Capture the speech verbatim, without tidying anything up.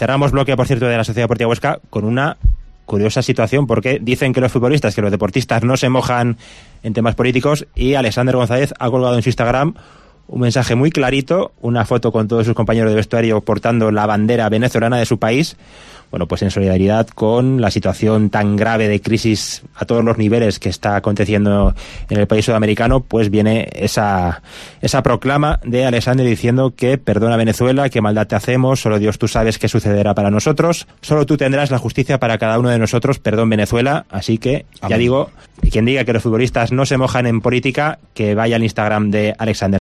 Cerramos bloque, por cierto, de la Sociedad Deportiva Huesca con una curiosa situación, porque dicen que los futbolistas, que los deportistas no se mojan en temas políticos, y Alexander González ha colgado en su Instagram un mensaje muy clarito, una foto con todos sus compañeros de vestuario portando la bandera venezolana de su país, bueno, pues en solidaridad con la situación tan grave de crisis a todos los niveles que está aconteciendo en el país sudamericano, pues viene esa esa proclama de Alexander diciendo que perdona Venezuela, qué maldad te hacemos, solo Dios tú sabes qué sucederá para nosotros, solo tú tendrás la justicia para cada uno de nosotros, perdón Venezuela. Así que, Amén. Ya digo, quien diga que los futbolistas no se mojan en política, que vaya al Instagram de Alexander.